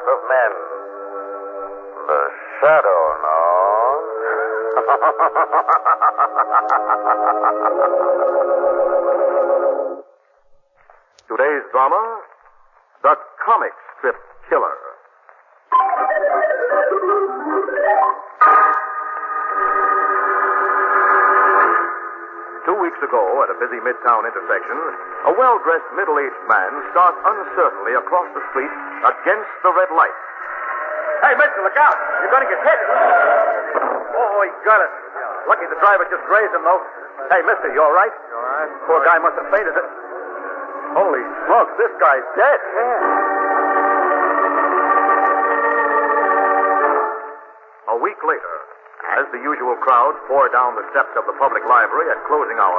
of men. The Shadow, no? Today's drama, The Comic Strip Killer. 2 weeks ago, at a busy midtown intersection, a well-dressed middle-aged man starts uncertainly across the street against the red light. Hey, mister, look out. You're going to get hit. Oh, he got it. Lucky the driver just grazed him, though. Hey, mister, you all right? All right. Poor guy must have fainted. Holy smokes, this guy's dead. A week later, as the usual crowd pour down the steps of the public library at closing hour,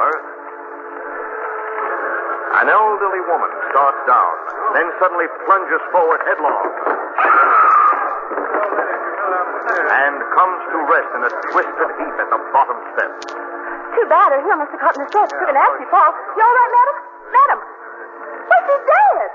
an elderly woman starts down, then suddenly plunges forward headlong and comes to rest in a twisted heap at the bottom step. Too bad her heel must have caught in the steps. Took a nasty fall. You all right, madam? Madam! Why, she's dead!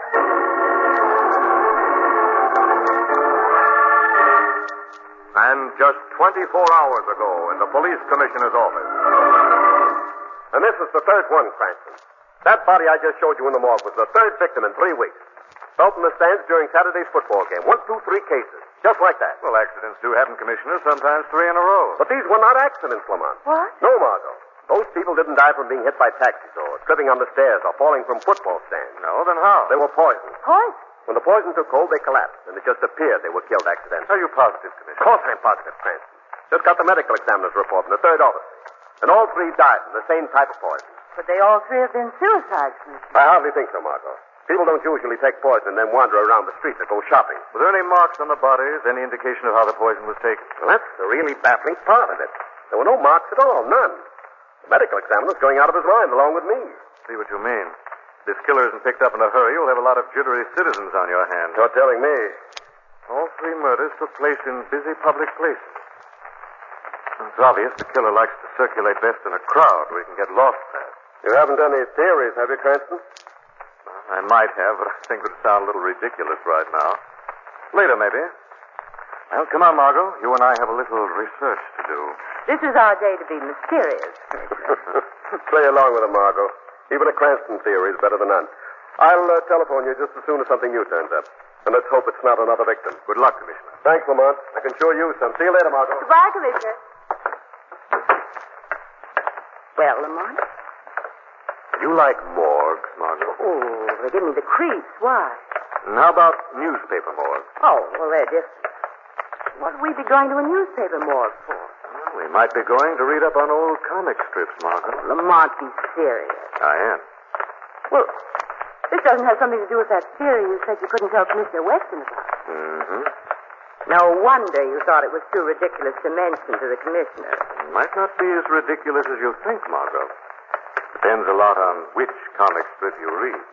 And just 24 hours ago in the police commissioner's office. And this is the third one, Cranston. That body I just showed you in the morgue was the third victim in 3 weeks. Fell from the stands during Saturday's football game. 1, 2, 3 cases. Just like that. Well, accidents do happen, Commissioner, sometimes 3 in a row. But these were not accidents, Lamont. What? No, Margot. Those people didn't die from being hit by taxis or tripping on the stairs or falling from football stands. No, then how? They were poisoned. Poison? When the poison took hold, they collapsed, and it just appeared they were killed accidentally. Are you positive, Of Commissioner? course I'm positive, Cranston. Just got the medical examiner's report from the third officer. And all 3 died from the same type of poison. But they all 3 have been suicides, Commissioner. I hardly think so, Margot. People don't usually take poison and then wander around the streets or go shopping. Were there any marks on the bodies? Any indication of how the poison was taken? Well, that's the really baffling part of it. There were no marks at all, none. The medical examiner's going out of his mind along with me. See what you mean. This killer isn't picked up in a hurry. You'll have a lot of jittery citizens on your hands. You're telling me. All 3 murders took place in busy public places. It's obvious the killer likes to circulate best in a crowd where he can get lost fast. You haven't any theories, have you, Cranston? I might have, but I think it would sound a little ridiculous right now. Later, maybe. Well, come on, Margot. You and I have a little research to do. This is our day to be mysterious. Play along with it, Margot. Even a Cranston theory is better than none. I'll telephone you just as soon as something new turns up. And let's hope it's not another victim. Good luck, Commissioner. Thanks, Lamont. I can sure use some. See you later, Margot. Goodbye, Commissioner. Well, Lamont? You like morgues, Margot? Oh, they give me the creeps. Why? And how about newspaper morgues? Oh, well, they're different. What would we be going to a newspaper morgue for? Well, we might be going to read up on old comic strips, Margot. Lamont, be serious. I am. Well, this doesn't have something to do with that theory you said you couldn't tell Commissioner Weston about. Mm-hmm. No wonder you thought it was too ridiculous to mention to the commissioner. It might not be as ridiculous as you think, Margot. Depends a lot on which comic strip you read.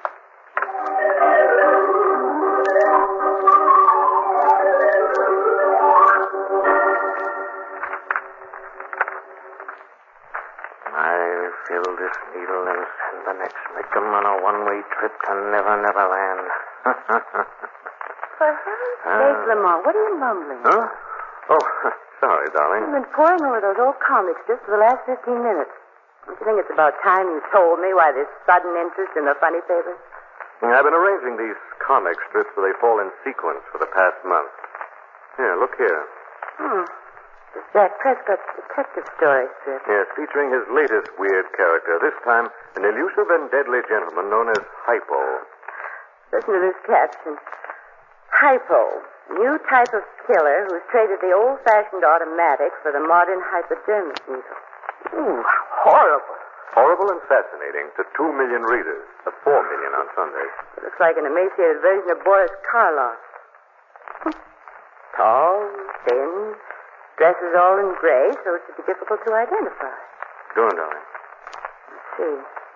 I fill this needle and send the next victim on a one-way trip to Never Never Land. For heaven's sake, Lamont, what are you mumbling? Huh? Oh, sorry, darling. I've been poring over those old comics just for the last 15 minutes. Don't you think it's about time you told me why this sudden interest in the funny papers? I've been arranging these comic strips so they fall in sequence for the past month. Here, look here. It's Jack Prescott's detective story strip. Yes, featuring his latest weird character. This time, an elusive and deadly gentleman known as Hypo. Listen to this caption. Hypo, new type of killer who's traded the old-fashioned automatic for the modern hypodermic needle. Ooh, horrible. Horrible and fascinating to 2 million readers. To 4 million on Sunday. It looks like an emaciated version of Boris Karloff. Tall, thin, dresses all in gray, so it should be difficult to identify. Go on, darling. Let's see.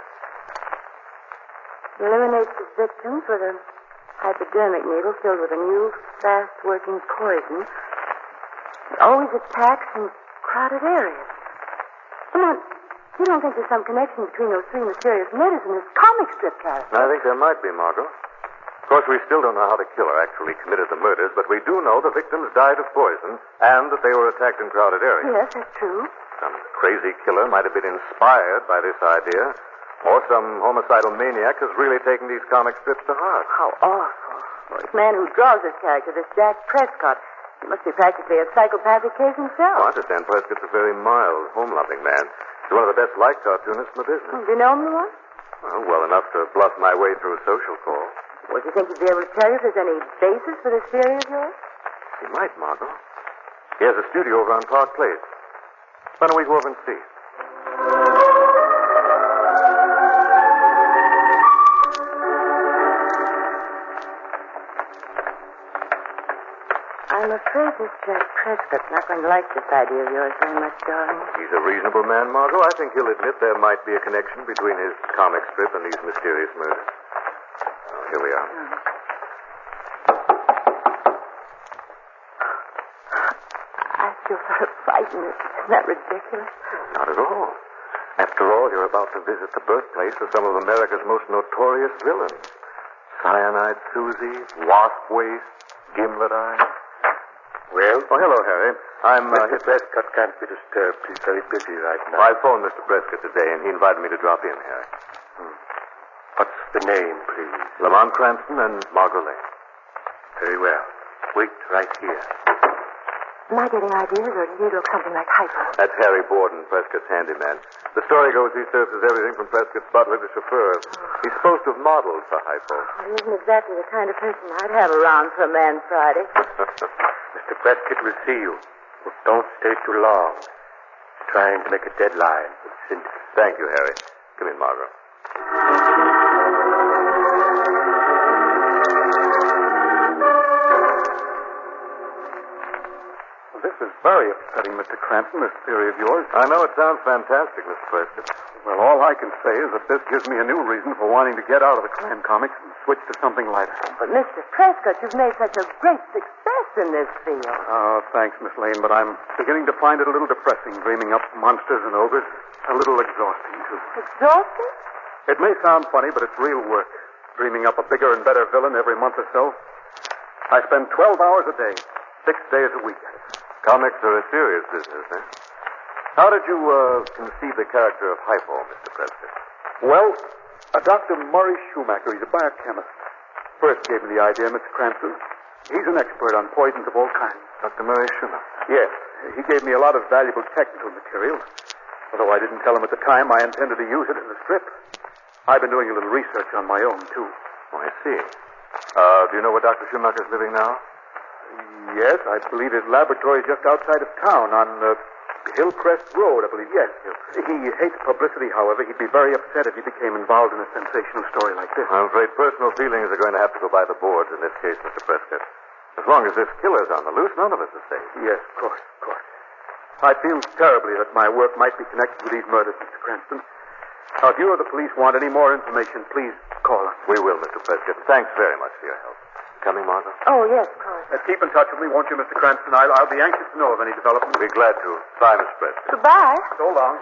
Eliminates his victims with a hypodermic needle filled with a new, fast-working poison. It always attacks in crowded areas. Come on. You don't think there's some connection between those 3 mysterious murders and this comic strip character? I think there might be, Margot. Of course, we still don't know how the killer actually committed the murders, but we do know the victims died of poison and that they were attacked in crowded areas. Yes, that's true. Some crazy killer might have been inspired by this idea, or some homicidal maniac has really taken these comic strips to heart. How awful. Well, this man who draws this character, this Jack Prescott, he must be practically a psychopathic case himself. Oh, I understand Prescott's a very mild, home-loving man. He's one of the best-liked cartoonists in the business. Do you know him, Lamont? Well enough to bluff my way through a social call. Well, do you think he'd be able to tell you if there's any basis for this theory of yours? He might, Margot. He has a studio over on Park Place. Why don't we go over and see? I'm afraid this Jack Prescott's not going to like this idea of yours very much, darling. He's a reasonable man, Margot. I think he'll admit there might be a connection between his comic strip and these mysterious murders. Oh, here we are. I feel sort of frightened. Isn't that ridiculous? Not at all. After all, you're about to visit the birthplace of some of America's most notorious villains. Cyanide Susie, Wasp Waste, Gimlet Eye. Well? Oh, hello, Harry. I'm, Mr. Prescott can't be disturbed. He's very busy right now. I phoned Mr. Prescott today, and he invited me to drop in, Harry. What's the name, please? Lamont Cranston and Margot Lane. Very well. Wait right here. Am I getting ideas, or do you look something like hypo? That's Harry Borden, Prescott's handyman. The story goes he serves as everything from Prescott's butler to chauffeur. He's supposed to have modeled for hypo. Well, he isn't exactly the kind of person I'd have around for a man Friday. Mr. Prescott will see you. But don't stay too long. He's trying to make a deadline with Cindy. Thank you, Harry. Come in, Margot. This is very upsetting, Mr. Cranston, this theory of yours. I know it sounds fantastic, Mr. Prescott. Well, all I can say is that this gives me a new reason for wanting to get out of the crime comics and switch to something lighter. But, Mr. Prescott, you've made such a great success in this field. Oh, thanks, Miss Lane, but I'm beginning to find it a little depressing, dreaming up monsters and ogres. A little exhausting, too. Exhausting? It may sound funny, but it's real work. Dreaming up a bigger and better villain every month or so. I spend 12 hours a day, 6 days a week. Comics are a serious business, eh? How did you, conceive the character of Hypo, Mr. Prescott? Well, Dr. Murray Schumacher, he's a biochemist, first gave me the idea, Mr. Cranston. He's an expert on poisons of all kinds. Dr. Murray Schumacher? Yes, he gave me a lot of valuable technical material. Although I didn't tell him at the time I intended to use it in the strip. I've been doing a little research on my own, too. Oh, I see. Do you know where Dr. Schumacher's living now? Yes, I believe his laboratory is just outside of town on Hillcrest Road, I believe. Yes. He hates publicity, however. He'd be very upset if he became involved in a sensational story like this. I'm afraid personal feelings are going to have to go by the boards in this case, Mr. Prescott. As long as this killer's on the loose, none of us are safe. Yes, of course. I feel terribly that my work might be connected with these murders, Mr. Cranston. Now, if you or the police want any more information, please call us. We will, Mr. Prescott. Thanks very much for your help. Coming, Margot? Oh, yes, of course. Keep in touch with me, won't you, Mr. Cranston? I'll be anxious to know of any development. We'll be glad to. Bye, Mr. Prescott. Goodbye. So long.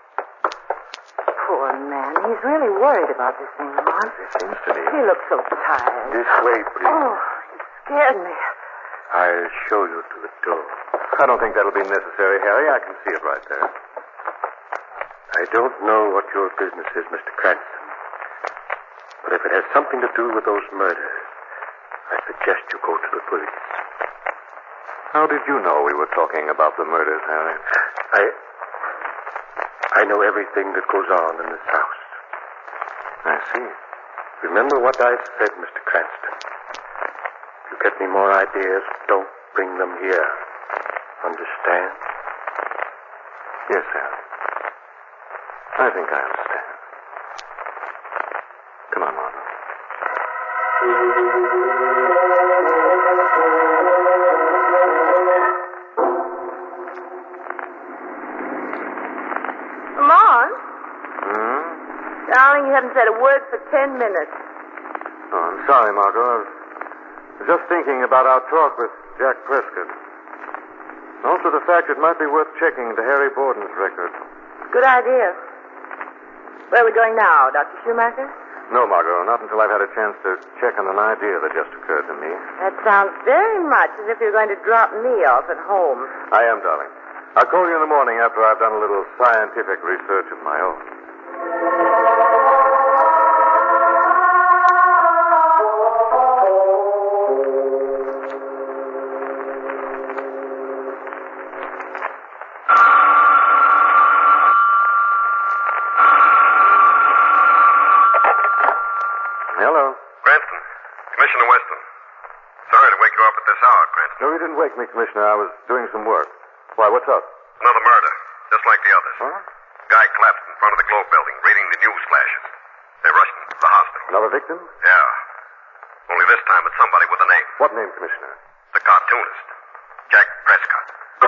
Poor man. He's really worried about this thing, Lamont. It seems to me. He looks so tired. This way, please. Oh, he scared me. I'll show you to the door. I don't think that'll be necessary, Harry. I can see it right there. I don't know what your business is, Mr. Cranston. But if it has something to do with those murders, I suggest you go to the police. How did you know we were talking about the murders, Harry? I know everything that goes on in this house. I see. Remember what I've said, Mr. Cranston. If you get me more ideas, don't bring them here. Understand? Yes, Harry. I think I understand. Come on, Margot. Lamont? Darling, you haven't said a word for 10 minutes. Oh, I'm sorry, Margot. I was just thinking about our talk with Jack Prescott. Also the fact it might be worth checking into Harry Borden's record. Good idea. Where are we going now, Dr. Schumacher? No, Margot, not until I've had a chance to check on an idea that just occurred to me. That sounds very much as if you're going to drop me off at home. I am, darling. I'll call you in the morning after I've done a little scientific research of my own. Hello. Cranston. Commissioner Weston. Sorry to wake you up at this hour, Cranston. No, you didn't wake me, Commissioner. I was doing some work. Why, what's up? Another murder, just like the others. Huh? Guy collapsed in front of the Globe building, reading the news flashes. They rushed him to the hospital. Another victim? Yeah. Only this time it's somebody with a name. What name, Commissioner? The cartoonist. Jack Prescott.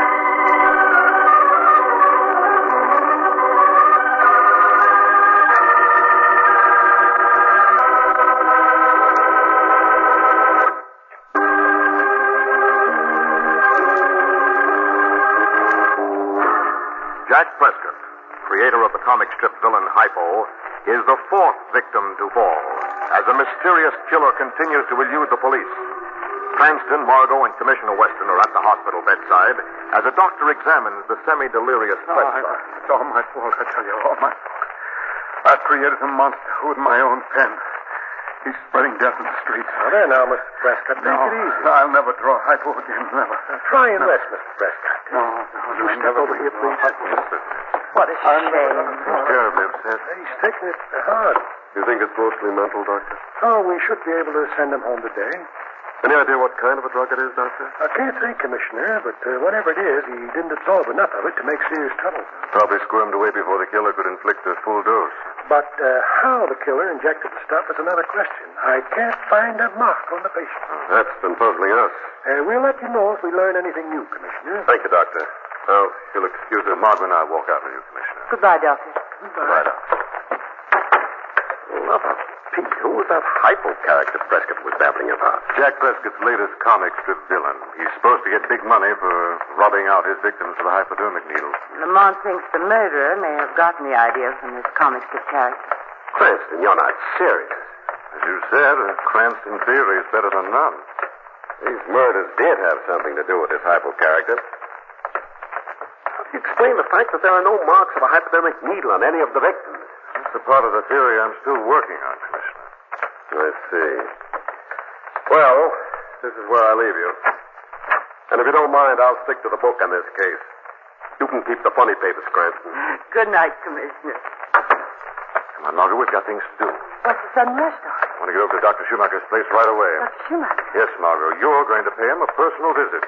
Jack Prescott, creator of the comic strip villain Hypo, is the fourth victim to fall as a mysterious killer continues to elude the police. Cranston, Margot, and Commissioner Weston are at the hospital bedside as a doctor examines the semi-delirious Prescott. It's all my fault, I tell you, all my fault. I've created a monster with my own pen. He's spreading death in the streets. Now, there now, Mr. Prescott. Take it easy. I'll never draw hypo again, never. Try and rest, Mr. Prescott. No. You step over here, please. What a shame. He's terribly upset. He's taking it hard. You think it's mostly mental, Doctor? Oh, we should be able to send him home today. Any idea what kind of a drug it is, Doctor? I can't say, Commissioner, but whatever it is, he didn't absorb enough of it to make serious trouble. Probably squirmed away before the killer could inflict a full dose. But how the killer injected the stuff is another question. I can't find a mark on the patient. That's been puzzling us. We'll let you know if we learn anything new, Commissioner. Thank you, Doctor. Now, if you'll excuse us, Margaret and I walk out with you, Commissioner. Goodbye, Doctor. Right out. Love of Pete, who was that hypo character Prescott was babbling about? Jack Prescott's latest comic strip villain. He's supposed to get big money for robbing out his victims with a hypodermic needle. Lamont thinks the murderer may have gotten the idea from this comic strip character. Cranston, you're not serious. As you said, a Cranston theory is better than none. These murders did have something to do with this hypo character. How do you explain the fact that there are no marks of a hypodermic needle on any of the victims? That's a part of the theory I'm still working on, Commissioner. I see. Well, this is where I leave you. And if you don't mind, I'll stick to the book on this case. You can keep the funny papers, Cranston. Good night, Commissioner. Come on, Margaret, we've got things to do. What's the sudden rush, Doc? I want to get over to Dr. Schumacher's place right away. Dr. Schumacher? Yes, Margot, you're going to pay him a personal visit.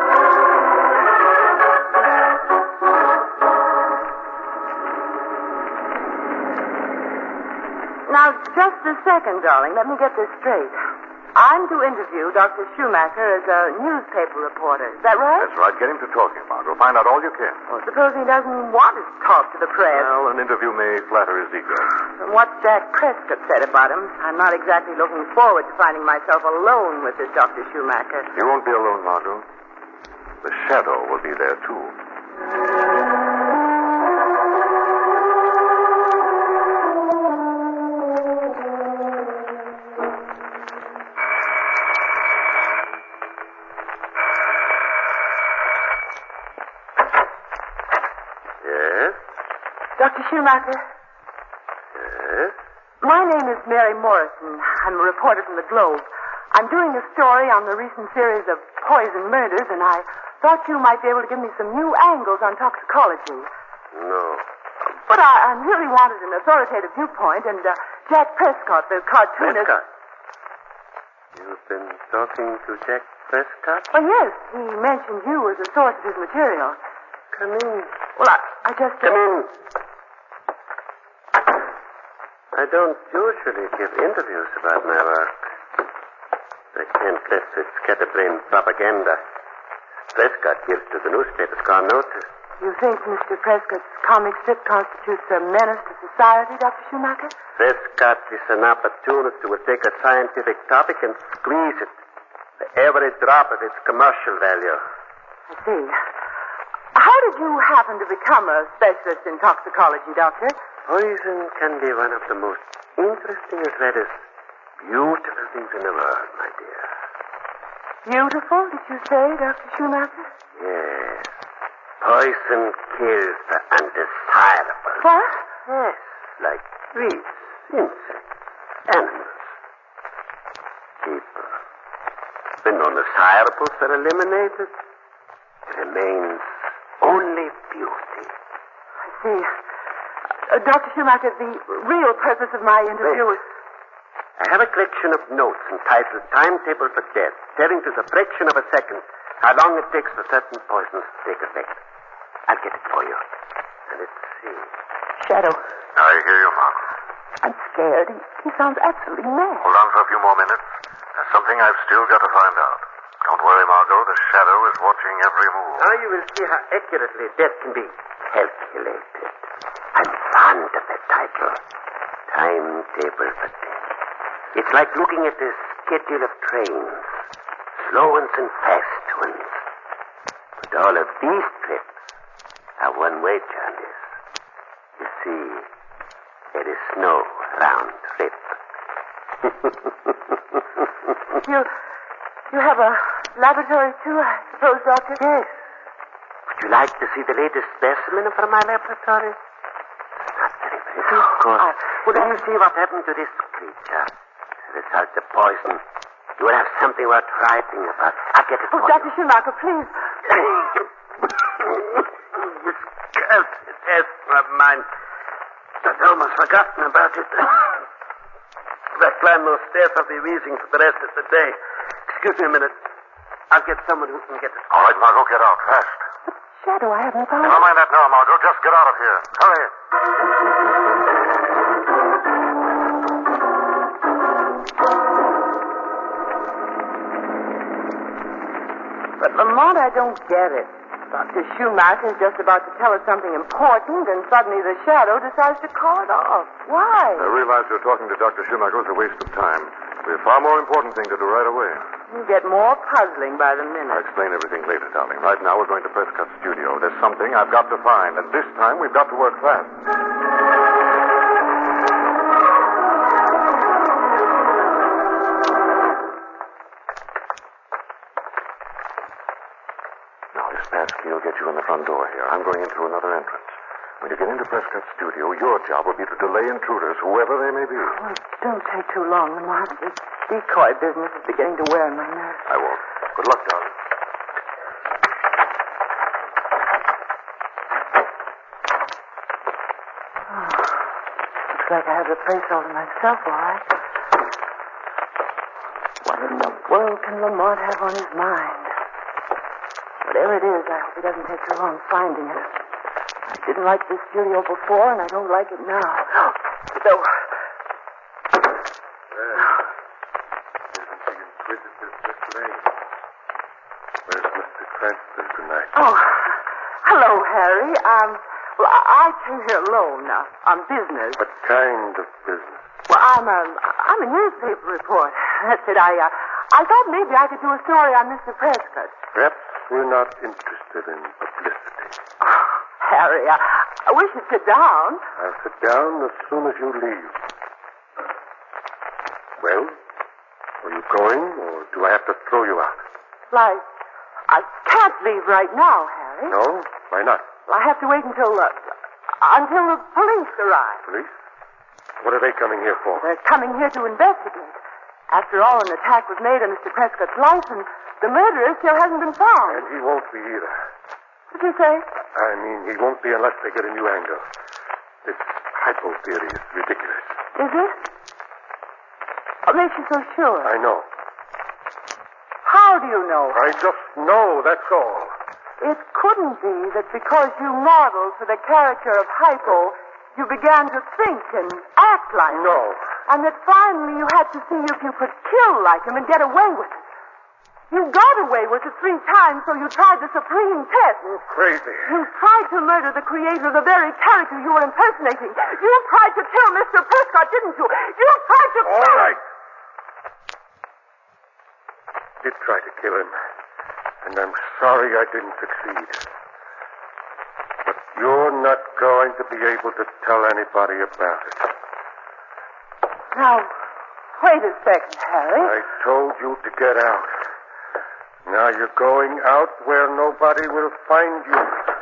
Now, just a second, darling. Let me get this straight. I'm to interview Dr. Schumacher as a newspaper reporter. Is that right? That's right. Get him to talking, Margot. Find out all you can. Well, suppose he doesn't want to talk to the press. Well, an interview may flatter his ego. From what Jack Prescott said about him, I'm not exactly looking forward to finding myself alone with this Dr. Schumacher. You won't be alone, Margot. The shadow will be there, too. Dr. Schumacher? Yes? My name is Mary Morrison. I'm a reporter from the Globe. I'm doing a story on the recent series of poison murders, and I thought you might be able to give me some new angles on toxicology. No. But I really wanted an authoritative viewpoint, and Jack Prescott, the cartoonist... Prescott? You've been talking to Jack Prescott? Oh, yes. He mentioned you as a source of his material. Come in. Well, I just... Come in. I don't usually give interviews about my work. I can't let this scatterbrained propaganda Prescott gives to the newspapers gone notice. You think Mr. Prescott's comic strip constitutes a menace to society, Dr. Schumacher? Prescott is an opportunist who will take a scientific topic and squeeze it to every drop of its commercial value. I see. How did you happen to become a specialist in toxicology, Doctor? Poison can be one of the most interesting as well as beautiful things in the world, my dear. Beautiful, did you say, Dr. Schumacher? Yes. Poison kills the undesirable. What? Yes, like weeds, insects, animals, people. When undesirables are eliminated, remains only beauty. I see. Dr. Schumacher, the real purpose of my interview is... I have a collection of notes entitled Timetable for Death, telling to the fraction of a second how long it takes for certain poisons to take effect. I'll get it for you. And let's see. Shadow. I hear you, Margot. I'm scared. He sounds absolutely mad. Hold on for a few more minutes. There's something I've still got to find out. Don't worry, Margot. The Shadow is watching every move. Now you will see how accurately death can be calculated. I'm fond of the title. Timetable for Death. It's like looking at the schedule of trains. Slow ones and fast ones. But all of these trips are one-way journeys. You see, there is no round trip. You have a laboratory, too, I suppose, Doctor? Yes. Would you like to see the latest specimen from my laboratory? Not very pretty, of course. Well, then you see what happened to this creature. As a result of poison, you will have something worth writing about. I'll get it for Dr. you. Schumacher, please. This cursed asthma of mine. I'd almost forgotten about it. If I climb those stairs, I'll be wheezing for the rest of the day. Excuse me a minute. I'll get someone who can get it. All right, Margot, get out fast. Shadow, I haven't found... Never mind that now, Margot. Just get out of here. Hurry. But, Lamont, I don't get it. Dr. Schumacher is just about to tell us something important, and suddenly the Shadow decides to call it off. Why? I realize you're talking to Dr. Schumacher is a waste of time. We have far more important thing to do right away. You get more puzzling by the I'll minute. explain everything later, darling. Right now, we're going to Prescott's studio. There's something I've got to find, and this time we've got to work fast. Now, this passkey will get you in the front door here. I'm going in through another entrance. When you get into Prescott's studio, your job will be to delay intruders, whoever they may be. Oh, don't take too long, Lamont. This decoy business is beginning to wear on my nerves. I won't. Good luck, darling. Looks like I have the place all to myself, all right. What in the world can Lamont have on his mind? Whatever it is, I hope he doesn't take too long finding it. I didn't like this studio before, and I don't like it now. The door. Isn't the inquisitive Miss Lane? Where's Mr. Cranston tonight? Oh, hello, Harry. Well, I came here alone on business. What kind of business? Well, I'm a newspaper reporter. That's it. I thought maybe I could do a story on Mr. Prescott. Perhaps we're not interested in publicity. Oh, Harry, I wish you'd sit down. I'll sit down as soon as you leave. Well, are you going, or do I have to throw you out? Like, I can't leave right now, Harry. No? Why not? Well, I have to wait until the police arrive. Police? What are they coming here for? They're coming here to investigate. After all, an attack was made on Mr. Prescott's life, and the murderer still hasn't been found. And he won't be either. What did you say? I mean, he won't be unless they get a new angle. This hypo theory is ridiculous. Is it? What makes you so sure? I know. How do you know? I just know, that's all. It couldn't be that because you modeled for the character of Hypo, you began to think and act like No. him. And that finally you had to see if you could kill like him and get away with it. You got away with it 3 times, so you tried the supreme test. You're crazy. You tried to murder the creator of the very character you were impersonating. You tried to kill Mr. Prescott, didn't you? You tried to kill... All right. Did try to kill him. And I'm sorry I didn't succeed. But you're not going to be able to tell anybody about it. Now, wait a second, Harry. I told you to get out. Now you're going out where nobody will find you.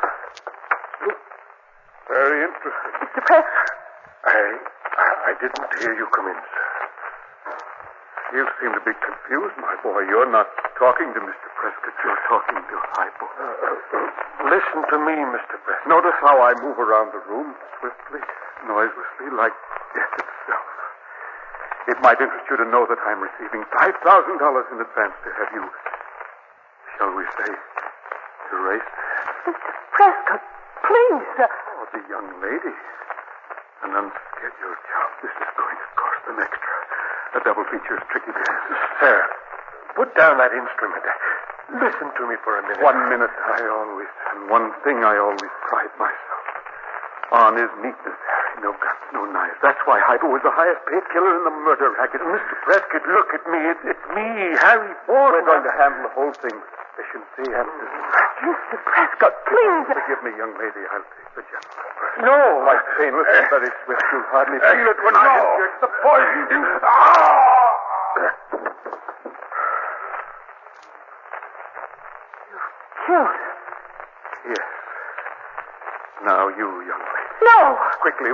Very interesting. Mr. Prescott. I didn't hear you come in, sir. You seem to be confused, my boy. You're not talking to Mr. Prescott. You're talking to Hypo. Listen to me, Mr. Prescott. Notice how I move around the room swiftly, noiselessly, like death itself. It might interest you to know that I'm receiving $5,000 in advance to have you, shall we say, erased. Mr. Prescott, please. Oh, the young lady. An unscheduled job. This is going to cost them extra. A double feature is tricky business. Sir, put down that instrument. Listen to me for a minute. 1 minute, and one thing I always pride myself on is neatness, Harry. No guns, no knives. That's why Hypo was the highest paid killer in the murder racket. Mr. Prescott, look at me. It's me, Harry Ford. We're going to handle the whole thing. Efficiency and discipline. Mr. Prescott, please. Forgive me, young lady. I'll take the gentleman first. No. Like painless and very swift. You'll hardly feel it when I inject the poison. Killed. Yes. Now you, young lady. No. Quickly,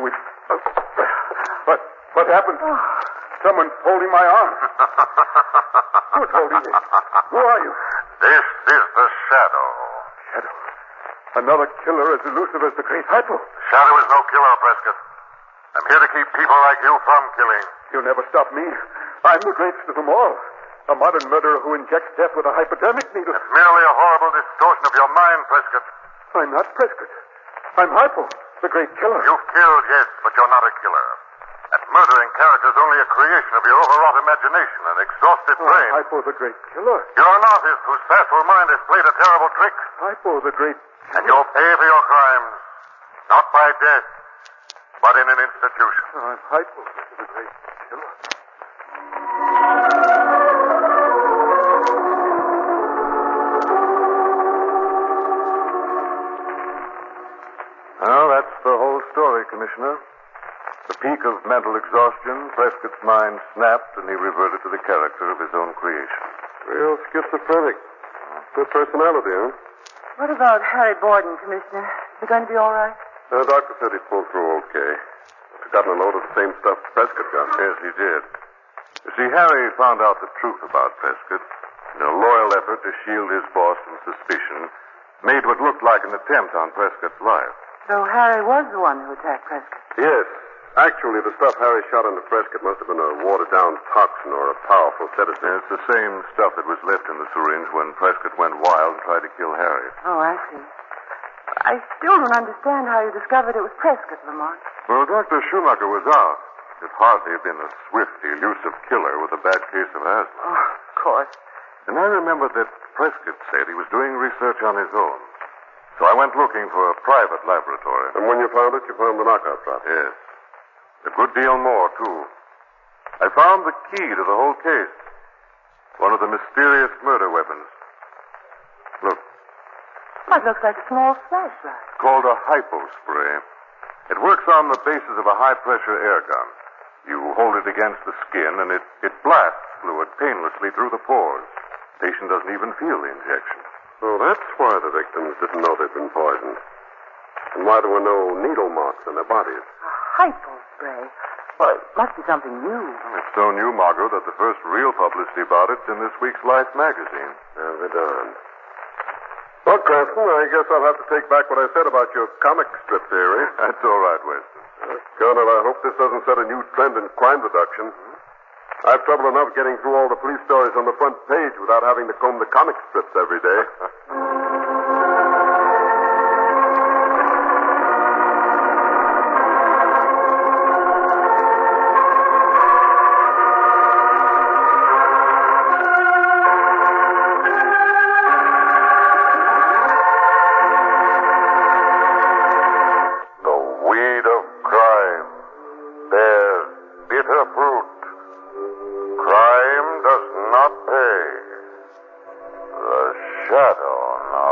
What happened? Someone's holding my arm. Who's holding me? Who are you? This is the Shadow. Shadow. Another killer as elusive as the great Hypo. Shadow is no killer, Prescott. I'm here to keep people like you from killing. You'll never stop me. I'm the greatest of them all. A modern murderer who injects death with a hypodermic needle. It's merely a horrible distortion of your mind, Prescott. I'm not Prescott. I'm Hypo, the great killer. You've killed, yes, but you're not a killer. That murdering character is only a creation of your overwrought imagination and exhausted brain. Hypo, the great killer. You're an artist whose facile mind has played a terrible trick. Hypo, the great killer. And you'll pay for your crimes, not by death, but in an institution. I'm Hypo, the great killer. Well, that's the whole story, Commissioner. The peak of mental exhaustion, Prescott's mind snapped, and he reverted to the character of his own creation. Real schizophrenic. Good personality, huh? What about Harry Borden, Commissioner? Is he going to be all right? The doctor said he pulled through okay. He's gotten a load of the same stuff Prescott got. Yes, he did. You see, Harry found out the truth about Prescott. In a loyal effort to shield his boss from suspicion, made what looked like an attempt on Prescott's life. So Harry was the one who attacked Prescott? Yes. Actually, the stuff Harry shot into Prescott must have been a watered-down toxin or a powerful sedative. It's the same stuff that was left in the syringe when Prescott went wild and tried to kill Harry. Oh, I see. I still don't understand how you discovered it was Prescott, Lamont. Well, Dr. Schumacher was out. Could hardly have been a swift, elusive killer with a bad case of asthma. Oh, of course. And I remembered that Prescott said he was doing research on his own. So I went looking for a private laboratory. And when you found it, you found the knockout drop. Yes. A good deal more, too. I found the key to the whole case. One of the mysterious murder weapons. Look. That looks like a small flashlight. Called a hypo spray. It works on the basis of a high-pressure air gun. You hold it against the skin, and it blasts fluid painlessly through the pores. The patient doesn't even feel the injection. So that's why the victims didn't know they'd been poisoned. And why there were no needle marks on their bodies. A hypo spray? Well, it must be something new. It's so new, Margot, that the first real publicity about it's in this week's Life magazine. They're darned. Well, Cranston, I guess I'll have to take back what I said about your comic strip theory. That's all right, Weston. Colonel, I hope this doesn't set a new trend in crime reduction. I've trouble enough getting through all the police stories on the front page without having to comb the comic strips every day. Shadow